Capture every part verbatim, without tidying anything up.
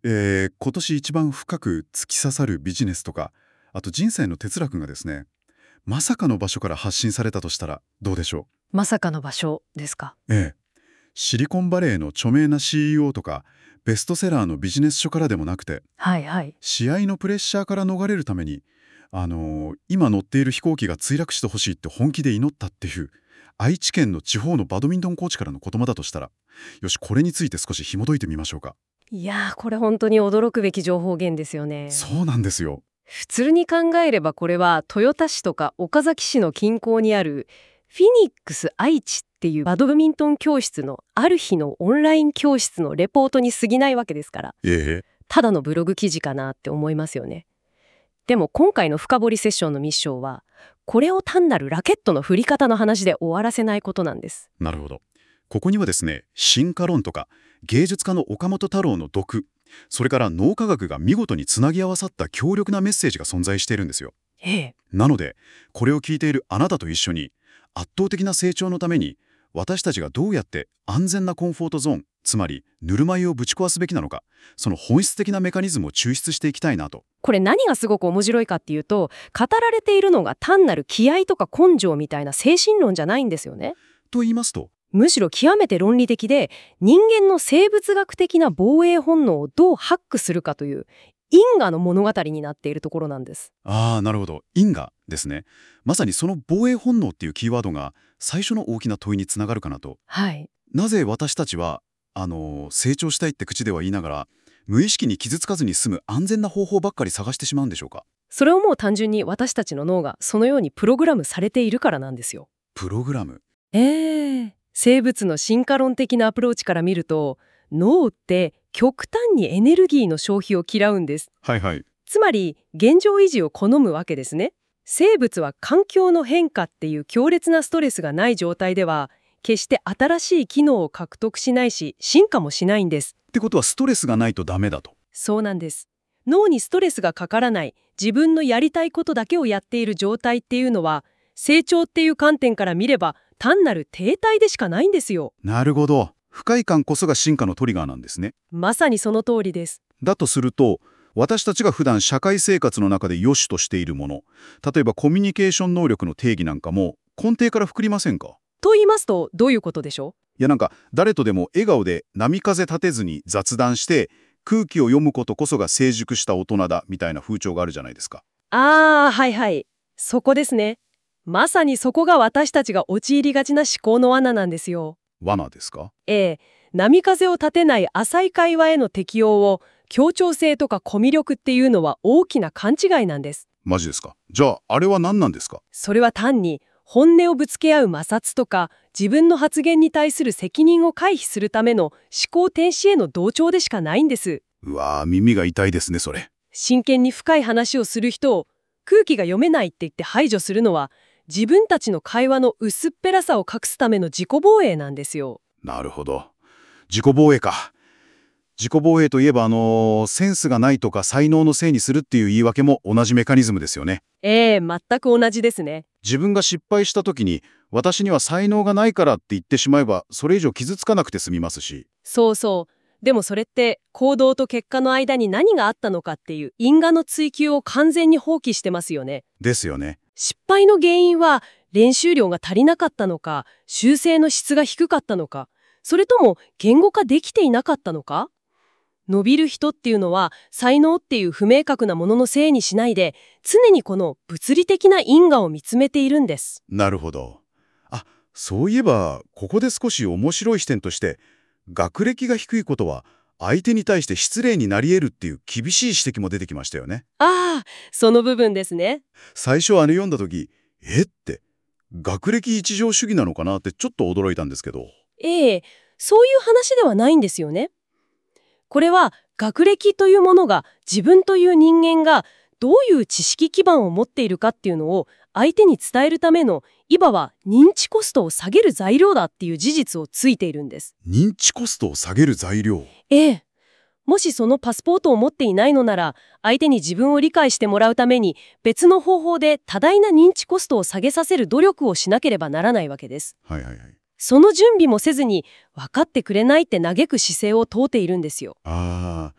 えー今年一番深く突き刺さるビジネスとか、あと人生の哲学がですね、まさかの場所から発信されたとしたらどうでしょまさかの場所ですか。 う。ええ。シリコンバレーの著名な シーイーオー とか、ベストセラーのビジネス書からでもなくて、 はいはい。 試合のプレッシャーから逃れるために、あのー今乗っている飛行機が墜落してほしいって本気で祈ったっていう、愛知県の地方のバドミントンコーチからの言葉だとしたら、よし、これについて少し紐解いてみましょうか。 いやー、これ本当に驚くべき情報源ですよね。 そうなんですよ。 普通に考えればこれは豊田市とか岡崎市の近郊にあるフィニックス愛知っていうバドミントン教室のある日のオンライン教室のレポートに過ぎないわけですから、 ええ。 ただのブログ記事かなって思いますよね。でも今回の深掘りセッションのミッションは、これを単なるラケットの振り方の話で終わらせないことなんです。 なるほど。ここにはですね、進化論とか芸術家の岡本太郎の読、それから脳科学が見事につなぎ合わさった強力なメッセージが存在しているんですよ。 ええ。 なので、これを聞いているあなたと一緒に、圧倒的な成長のために、私たちがどうやって安全なコンフォートゾーン、つまりぬるま湯をぶち壊すべきなのか、その本質的なメカニズムを抽出していきたいなと。 これ何がすごく面白いかっていうと、語られているのが単なる気合とか根性みたいな精神論じゃないんですよね。 と言いますと、 むしろ極めて論理的で、人間の生物学的な防衛本能をどうハックするかという因果の物語になっているところなんです。 ああ、なるほど。因果ですね。まさにその防衛本能っていうキーワードが最初の大きな問いにつながるかなと。 はい。 なぜ私たちは、あの、成長したいって口では言いながら、無意識に傷つかずに済む安全な方法ばっかり探してしまうんでしょうか。 それをもう単純に私たちの脳がそのようにプログラムされているからなんですよ。 プログラム。 ええ。生物の進化論的なアプローチから見ると、脳って極端にエネルギーの消費を嫌うんです。 はいはい。 つまり現状維持を好むわけですね。生物は環境の変化っていう強烈なストレスがない状態では、決して新しい機能を獲得しないし、進化もしないんです。 ってことはストレスがないとダメだと。 そうなんです。脳にストレスがかからない、自分のやりたいことだけをやっている状態っていうのは、成長っていう観点から見れば単なる停滞でしかないんですよ。 なるほど。不快感こそが進化のトリガーなんですね。 まさにその通りです。 だとすると、私たちが普段社会生活の中で良しとしているもの、例えばコミュニケーション能力の定義なんかも根底から含りませんか？ と言いますとどういうことでしょいやなんか誰とでも笑顔で波風立てずに雑談して空気を読むことこそが成熟した大人だみたいな風潮があるじゃないですか。 う。ああ、はいはい。そこですね。まさにそこが私たちが陥りがちな思考の罠なんですよ。 罠ですか？ ええ、波風を立てない浅い会話への適応を協調性とかコミュ力っていうのは大きな勘違いなんです。 マジですか？じゃああれは何なんですか？ それは単に本音をぶつけ合う摩擦とか自分の発言に対する責任を回避するための思考停止への同調でしかないんです。 うわー、耳が痛いですねそれ。 真剣に深い話をする人を空気が読めないって言って排除するのは自分たちの会話の薄っぺらさを隠すための自己防衛なんですよ。 なるほど。自己防衛か。自己防衛といえばあのーセンスがないとか才能のせいにするっていう言い訳も同じメカニズムですよね。 ええ、全く同じですね。 自分が失敗した時に私には才能がないからって言ってしまえばそれ以上傷つかなくて済みますし。 そうそう。でもそれって行動と結果の間に何があったのかっていう因果の追求を完全に放棄してますよね。 ですよね。 失敗の原因は練習量が足りなかったのか、修正の質が低かったのか、それとも言語化できていなかったのか。伸びる人っていうのは才能っていう不明確なもののせいにしないで、常にこの物理的な因果を見つめているんです。 なるほど。あ、そういえばここで少し面白い視点として、学歴が低いことは相手に対して失礼になり得るっていう厳しい指摘も出てきましたよね。 ああ、その部分ですね。 最初あれ読んだ時、えって学歴至上主義なのかなってちょっと驚いたんですけど。 ええ、そういう話ではないんですよね。これは学歴というものが自分という人間がどういう知識基盤を持っているかっていうのを相手に伝えるためのいわば認知コストを下げる材料だっていう事実をついているんです。 認知コストを下げる材料。 ええ。もしそのパスポートを持っていないのなら、相手に自分を理解してもらうために別の方法で多大な認知コストを下げさせる努力をしなければならないわけです。 はいはいはい。 その準備もせずに分かってくれないって嘆く姿勢を問うているんですよ。 ああ、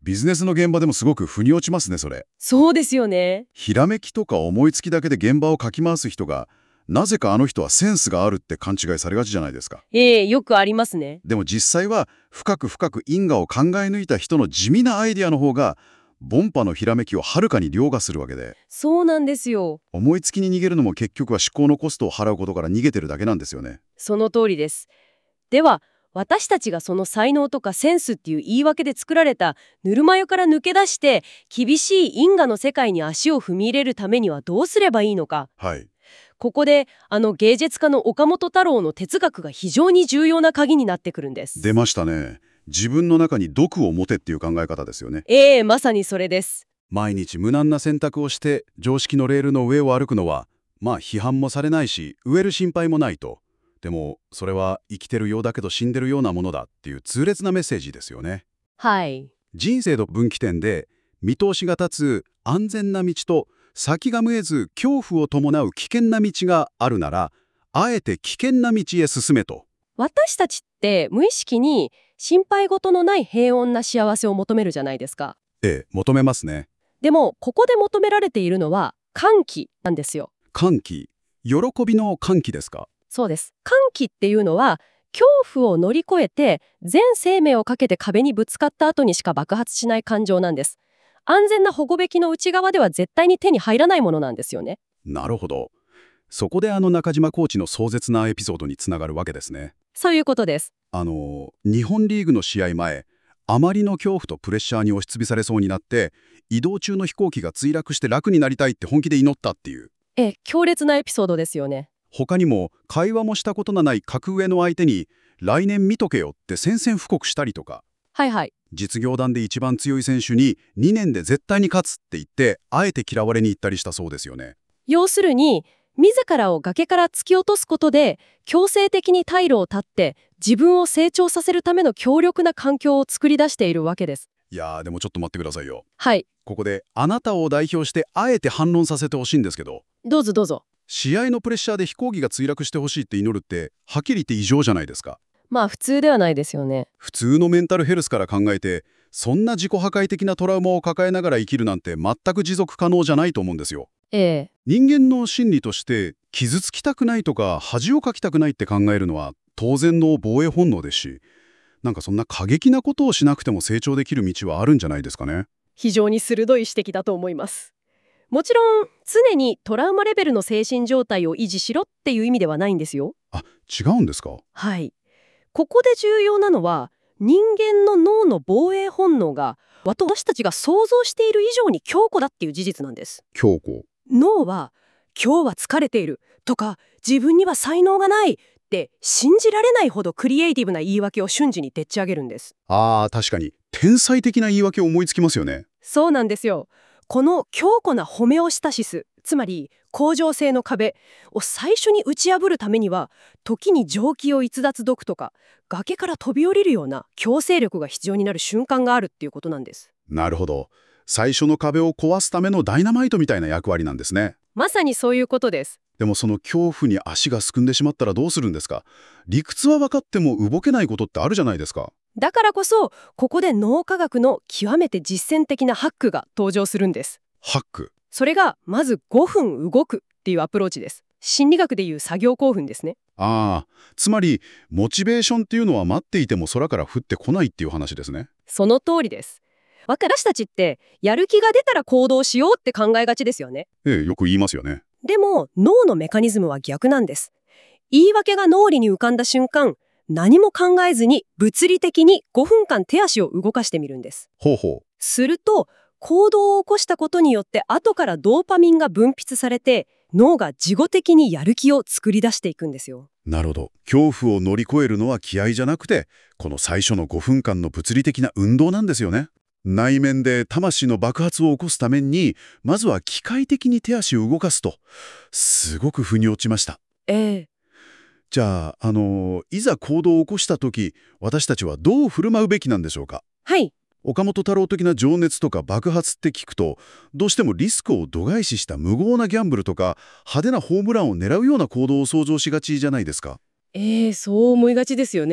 ビジネスの現場でもすごく腑に落ちますね、それ。 そうですよね。 ひらめきとか思いつきだけで現場をかき回す人が、なぜかあの人はセンスがあるって勘違いされがちじゃないですか。 ええ、よくありますね。 でも実際は深く深く因果を考え抜いた人の地味なアイデアの方が凡波のひらめきをはるかに凌駕するわけで、 そうなんですよ。 思いつきに逃げるのも結局は思考のコストを払うことから逃げてるだけなんですよね。 その通りです。では、私たちがその才能とかセンスっていう言い訳で作られたぬるま湯から抜け出して厳しい因果の世界に足を踏み入れるためにはどうすればいいのか。 はい。 ここであの芸術家の岡本太郎の哲学が非常に重要な鍵になってくるんです。 出ましたね。自分の中に毒を持てっていう考え方ですよね。 ええ、まさにそれです。 毎日無難な選択をして常識のレールの上を歩くのは、まあ批判もされないし飢える心配もないと。でもそれは生きてるようだけど死んでるようなものだっていう痛烈なメッセージですよね。 はい。 人生の分岐点で見通しが立つ安全な道と先が見えず恐怖を伴う危険な道があるなら、あえて危険な道へ進めと。 私たちって無意識に心配事のない平穏な幸せを求めるじゃないですか。 ええ、求めますね。 でもここで求められているのは歓喜なんですよ。 歓喜、喜びの歓喜ですか？ そうです。歓喜っていうのは恐怖を乗り越えて全生命をかけて壁にぶつかった後にしか爆発しない感情なんです。安全な保護べきの内側では絶対に手に入らないものなんですよね。 なるほど。そこであの中島コーチの壮絶なエピソードにつながるわけですね。 そういうことです。 あの日本リーグの試合前、あまりの恐怖とプレッシャーに押しつぶされそうになって移動中の飛行機が墜落して楽になりたいって本気で祈ったっていう。 え、強烈なエピソードですよね。 他にも会話もしたことのない格上の相手に来年見とけよって宣戦布告したりとか、 はいはい。 実業団で一番強い選手ににねんで絶対に勝つって言ってあえて嫌われに行ったりしたそうですよね。 要するに自らを崖から突き落とすことで強制的に退路を断って自分を成長させるための強力な環境を作り出しているわけです。 いやーでもちょっと待ってくださいよ。 はい。 ここであなたを代表してあえて反論させてほしいんですけど、 どうぞどうぞ。 試合のプレッシャーで飛行機が墜落してほしいって祈るってはっきり言って異常じゃないですか。 まあ普通ではないですよね。 普通のメンタルヘルスから考えてそんな自己破壊的なトラウマを抱えながら生きるなんて全く持続可能じゃないと思うんですよ。 ええ。 人間の心理として傷つきたくないとか恥をかきたくないって考えるのは当然の防衛本能ですし、なんかそんな過激なことをしなくても成長できる道はあるんじゃないですかね。 非常に鋭い指摘だと思います。もちろん常にトラウマレベルの精神状態を維持しろっていう意味ではないんですよ。 あ、違うんですか？ はい。ここで重要なのは人間の脳の防衛本能が私たちが想像している以上に強固だっていう事実なんです。 強固。 脳は今日は疲れているとか自分には才能がないって信じられないほどクリエイティブな言い訳を瞬時にでっち上げるんです。 あー確かに天才的な言い訳を思いつきますよね。 そうなんですよ。この強固なホメオスタシス、つまり恒常性の壁を最初に打ち破るためには時に蒸気を逸脱毒とか崖から飛び降りるような強制力が必要になる瞬間があるっていうことなんです。 なるほど。最初の壁を壊すためのダイナマイトみたいな役割なんですね。 まさにそういうことです。 でもその恐怖に足がすくんでしまったらどうするんですか？理屈は分かっても動けないことってあるじゃないですか。 だからこそここで脳科学の極めて実践的なハックが登場するんです。 ハック。 それがまずごふん動くっていうアプローチです。心理学でいう作業興奮ですね。 ああ、つまりモチベーションっていうのは待っていても空から降ってこないっていう話ですね。 その通りです。私たちってやる気が出たら行動しようって考えがちですよね。 ええ、よく言いますよね。 でも脳のメカニズムは逆なんです。言い訳が脳裏に浮かんだ瞬間、何も考えずに物理的にごふんかん手足を動かしてみるんです。 ほうほう。 すると行動を起こしたことによって後からドーパミンが分泌されて脳が事後的にやる気を作り出していくんですよ。 なるほど。恐怖を乗り越えるのは気合じゃなくて、この最初のごふんかんの物理的な運動なんですよね。内面で魂の爆発を起こすために、まずは機械的に手足を動かすと。すごく腑に落ちました。 ええ。 じゃあ、あのいざ行動を起こした時、私たちはどう振る舞うべきなんでしょうか？ はい。 岡本太郎的な情熱とか爆発って聞くと、どうしてもリスクを度外視した無謀なギャンブルとか派手なホームランを狙うような行動を想像しがちじゃないですか。 ええ、そう思いがちですよね。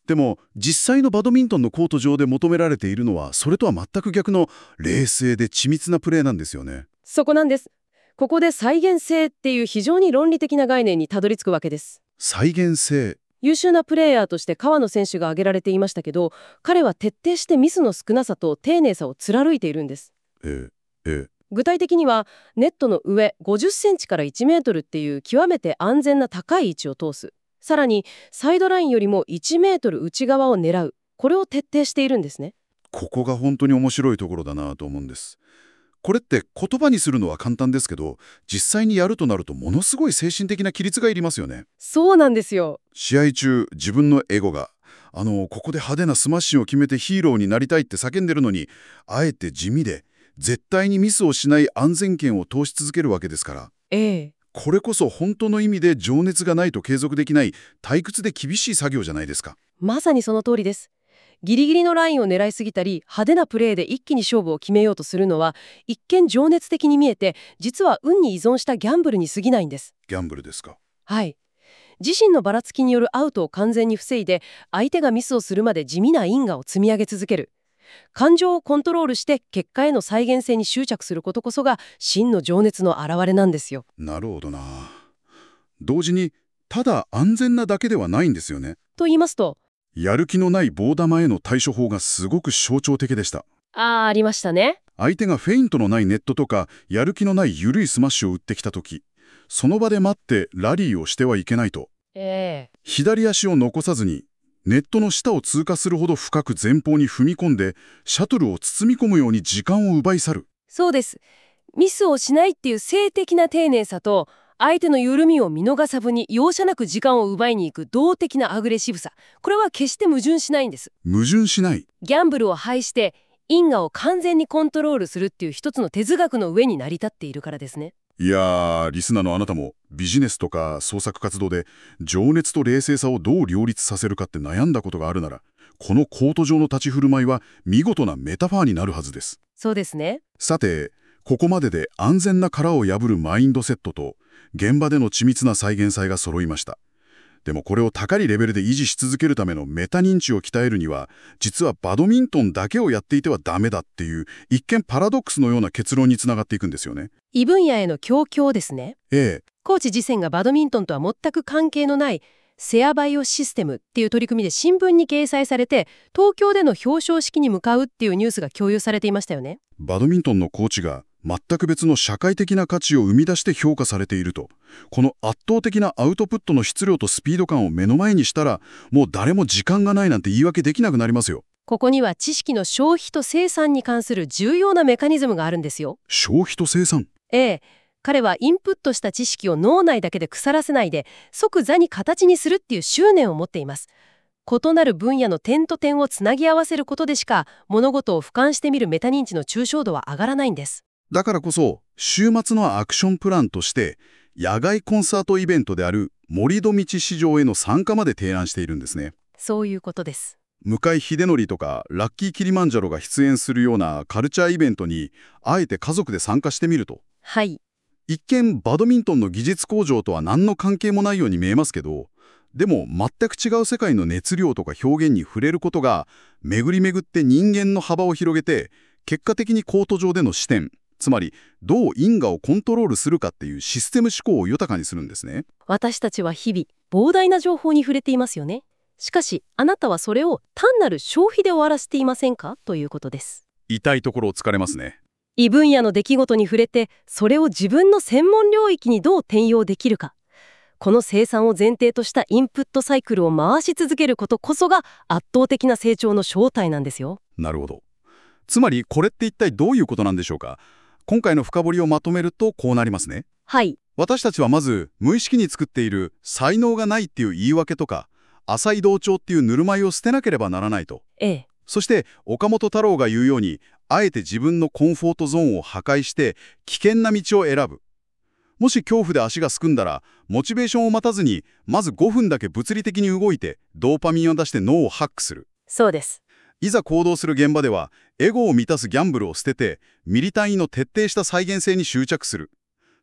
でも実際のバドミントンのコート上で求められているのはそれとは全く逆の冷静で緻密なプレーなんですよね。 そこなんです。ここで再現性っていう非常に論理的な概念にたどり着くわけです。 再現性。 優秀なプレーヤーとして川野選手が挙げられていましたけど、彼は徹底してミスの少なさと丁寧さを貫いているんです。 えええ具体的にはネットの上ごじゅっセンチからいちメートルっていう極めて安全な高い位置を通す。さらにサイドラインよりもいちメートル内側を狙う。これを徹底しているんですね。 ここが本当に面白いところだなと思うんです。これって言葉にするのは簡単ですけど、実際にやるとなるとものすごい精神的な規律がいりますよね。 そうなんですよ。 試合中、自分のエゴが、あの、ここで派手なスマッシュを決めてヒーローになりたいって叫んでるのに、あえて地味で、絶対にミスをしない安全圏を通し続けるわけですから。 ええ。 これこそ本当の意味で情熱がないと継続できない退屈で厳しい作業じゃないですか。 まさにその通りです。ギリギリのラインを狙いすぎたり派手なプレーで一気に勝負を決めようとするのは一見情熱的に見えて、実は運に依存したギャンブルに過ぎないんです。 ギャンブルですか。 はい。自身のばらつきによるアウトを完全に防いで、相手がミスをするまで地味な因果を積み上げ続ける。感情をコントロールして結果への再現性に執着することこそが真の情熱の表れなんですよ。 なるほどな。同時に、ただ安全なだけではないんですよね。 と言いますと、 やる気のない棒玉への対処法がすごく象徴的でした。 あーありましたね。 相手がフェイントのないネットとか、やる気のない緩いスマッシュを打ってきたとき、その場で待ってラリーをしてはいけないと。 ええ。 左足を残さずに、ネットの下を通過するほど深く前方に踏み込んで、シャトルを包み込むように時間を奪い去る。 そうです。ミスをしないっていう性的な丁寧さと、相手の緩みを見逃さずに容赦なく時間を奪いに行く動的なアグレッシブさ。これは決して矛盾しないんです。 矛盾しない。 ギャンブルを排して因果を完全にコントロールするっていう一つの哲学の上に成り立っているからですね。 いやー、リスナーのあなたもビジネスとか創作活動で情熱と冷静さをどう両立させるかって悩んだことがあるなら、このコート上の立ち振る舞いは見事なメタファーになるはずです。 そうですね。 さて、ここまでで安全な殻を破るマインドセットと現場での緻密な再現性が揃いました。でもこれを高いレベルで維持し続けるためのメタ認知を鍛えるには、実はバドミントンだけをやっていてはダメだっていう一見パラドックスのような結論につながっていくんですよね。 異分野への協協ですね。 ええ。 コーチ自身がバドミントンとは全く関係のないセアバイオシステムっていう取り組みで新聞に掲載されて、東京での表彰式に向かうっていうニュースが共有されていましたよね。 バドミントンのコーチが全く別の社会的な価値を生み出して評価されていると。この圧倒的なアウトプットの質量とスピード感を目の前にしたら、もう誰も時間がないなんて言い訳できなくなりますよ。 ここには知識の消費と生産に関する重要なメカニズムがあるんですよ。 消費と生産。 ええ。彼はインプットした知識を脳内だけで腐らせないで即座に形にするっていう執念を持っています。異なる分野の点と点をつなぎ合わせることでしか物事を俯瞰してみるメタ認知の抽象度は上がらないんです。 だからこそ週末のアクションプランとして野外コンサートイベントである森戸道市場への参加まで提案しているんですね。 そういうことです。 向井秀則とかラッキーキリマンジャロが出演するようなカルチャーイベントにあえて家族で参加してみると。 はい。 一見バドミントンの技術向上とは何の関係もないように見えますけど、でも全く違う世界の熱量とか表現に触れることが巡り巡って人間の幅を広げて、結果的にコート上での視点、つまりどう因果をコントロールするかっていうシステム思考を豊かにするんですね。 私たちは日々膨大な情報に触れていますよね。しかしあなたはそれを単なる消費で終わらせていませんかということです。 痛いところを突かれますね。 異分野の出来事に触れてそれを自分の専門領域にどう転用できるか。この生産を前提としたインプットサイクルを回し続けることこそが圧倒的な成長の正体なんですよ。 なるほど。つまりこれって一体どういうことなんでしょうか。今回の深掘りをまとめるとこうなりますね。 はい。 私たちはまず無意識に作っている才能がないっていう言い訳とか浅い同調っていうぬるま湯を捨てなければならないと。 ええ。 そして岡本太郎が言うように、あえて自分のコンフォートゾーンを破壊して危険な道を選ぶ。もし恐怖で足がすくんだら、モチベーションを待たずにまずごふんだけ物理的に動いてドーパミンを出して脳をハックする。 そうです。 いざ行動する現場ではエゴを満たすギャンブルを捨ててミリ単位の徹底した再現性に執着する。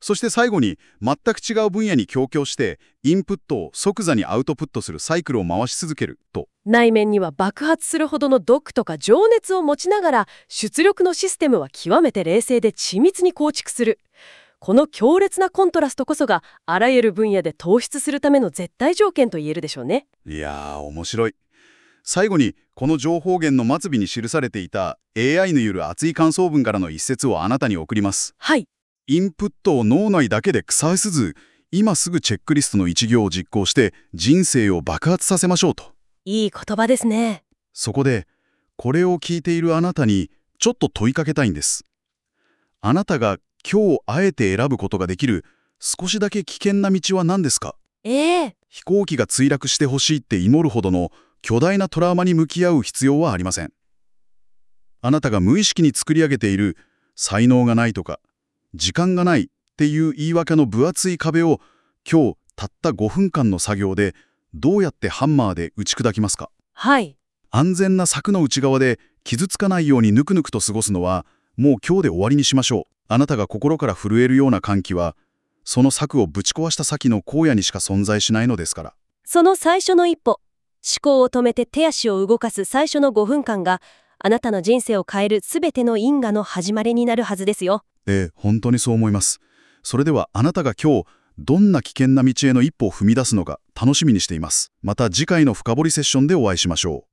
そして最後に全く違う分野に協協してインプットを即座にアウトプットするサイクルを回し続けると。 内面には爆発するほどの毒とか情熱を持ちながら、出力のシステムは極めて冷静で緻密に構築する。この強烈なコントラストこそがあらゆる分野で突出するための絶対条件と言えるでしょうね。 いやー面白い。最後にこの情報源の末尾に記されていた エーアイ の言う熱い感想文からの一節をあなたに送ります。 はい。 インプットを脳内だけで腐すず、今すぐチェックリストの一行を実行して人生を爆発させましょうと。 いい言葉ですね。 そこで、これを聞いているあなたにちょっと問いかけたいんです。あなたが今日あえて選ぶことができる少しだけ危険な道は何ですか？ ええ。 飛行機が墜落してほしいって祈るほどの巨大なトラウマに向き合う必要はありません。あなたが無意識に作り上げている才能がないとか、時間がないっていう言い訳の分厚い壁を今日たったごふんかんの作業でどうやってハンマーで打ち砕きますか？ はい。 安全な柵の内側で傷つかないようにぬくぬくと過ごすのはもう今日で終わりにしましょう。あなたが心から震えるような歓喜はその柵をぶち壊した先の荒野にしか存在しないのですから。 その最初の一歩、思考を止めて手足を動かす最初のごふんかんがあなたの人生を変えるすべての因果の始まりになるはずですよ。 ええ、本当にそう思います。それではあなたが今日どんな危険な道への一歩を踏み出すのか楽しみにしています。また次回の深掘りセッションでお会いしましょう。